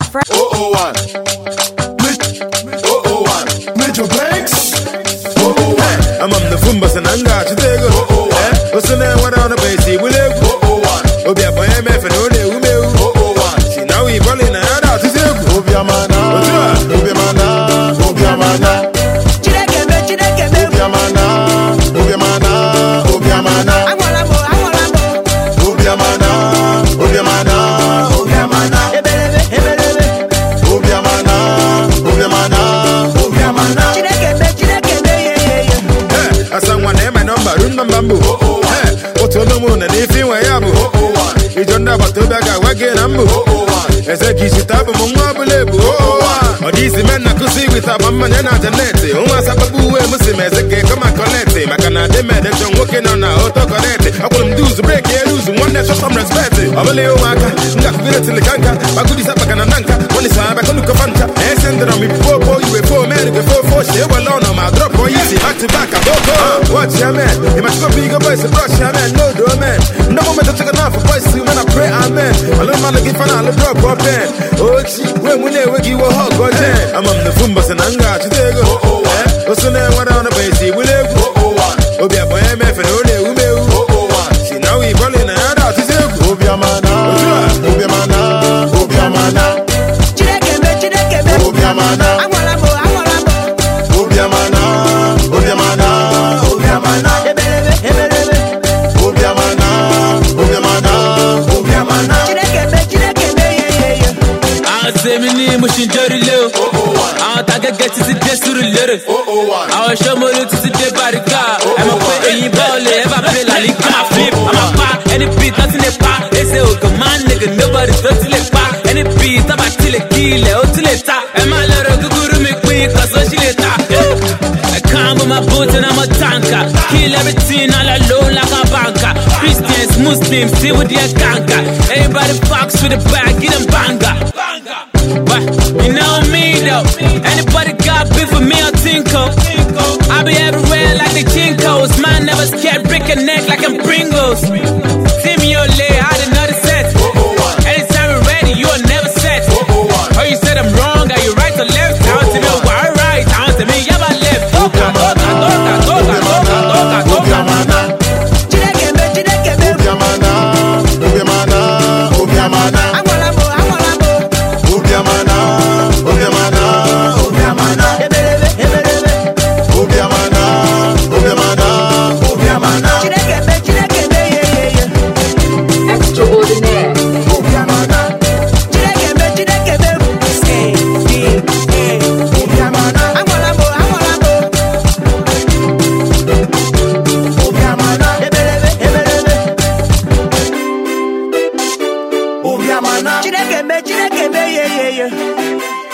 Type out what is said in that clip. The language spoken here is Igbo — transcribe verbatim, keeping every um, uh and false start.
oh oh one. oh oh one. Major Banks. oh oh one. I'm on the Fumbas and Anga to take it. oh oh one. What's the name? What on the base? We live. oh oh one. Obia for M F and Ode Ume. oh oh one. See now we balling a yard out to take it. Obia mana. Obia mana. Obia mana. Chidekeme, chidekeme. Obia mana. Obia mana. Obia mana. Agwalabo, agwalabo. Obia mana. Obia mana. Obia mana. Ebelebe, ebelebe. Obia mana. Obia mana. Obia mana. Chidekeme, chidekeme, yeah, yeah, yeah. Hey, I sang one name my number, run bamboo. oh oh one. Hey, what's on the moon and if you were yabu? oh oh one. You don't know what to bag a wagon ambu. oh oh one. As a kiss it up among Mabule. Oh, or these men I could see with a man and a Janet. Who was a babu and Muslim as a cake, come and collect him. I cannot demand that you're working on a auto connect. I will do to break your lose one that's some respect. I will lay Waka, Nakvilla till the Kanka, I could is up a Kananka, one is I can look a fanta. I send them before you before man, before four, she will on my drop or easy back to back. I go, watch your man. You must go big boys and brush your man, no do a man. No moment to take enough for boys when I pray, amen. I learn my looking for a drop or pen. Oh, when we never give a hug or ten. I'm on the Fumbas and Anga to take it. oh oh one. What's the name? What on the base? We live. oh oh one. Obia for M F and Ode Ume. oh oh one. See now we balling a yard out to take it. Obia mana. Obia mana. Obia mana. Chidekeme, chidekeme. Obia mana. Agwalabo, agwalabo. Obia mana. Obia mana. Obia mana. Ebelebe, ebelebe. Obia mana. Obia mana. Obia mana. Chidekeme, chidekeme, yeah, yeah, yeah. I'll say me name, Mushin Jerry Lil. oh oh one. I'll take a get to the desk to the lyrics. oh oh one. I'll show more to the dead body car. I'm a play in ball, ever play like I'm a flip. I'm a pop, any beat, nothing a pop. They say, oh, come on, nigga, nobody does till it pop. Any beat, I'm a till a kill, oh, till it top. And my little guru make me, cause so she let top. I come with my boots and I'm a tanker. Kill everything all alone like a banker. Christians, Muslims, see with their ganga. Everybody fucks with the bag, get them banger. But you know me though. Anybody got beef with me or Tinko? I be everywhere like the Chinkos. Man never scared, break a neck like I'm Pringles. See me ole, I did not set. Anytime we're ready, you are never set. Oh, you said I'm wrong, are you right or left? Down to me, why right? Down to me, yeah, but left. Toka, toka, toka, toka, toka, toka, Obia toka. mana. Chidekeme, chidekeme. Obia mana. Obia mana. Obia mana. Agwalabo, agwalabo. Obia mana. Obia mana. Obia mana. Ebelebe, ebelebe. Obia mana. Obia mana. Obia mana. Chidekeme, chidekeme, yeah, yeah, yeah. Extraordinaire. Obia mana. Chidekeme, chidekeme. Say, yeah, yeah. Obia mana. Agwalabo, agwalabo. Obia mana. Ebelebe, ebelebe. Obia mana. Chidekeme, chidekeme, yeah, yeah, yeah.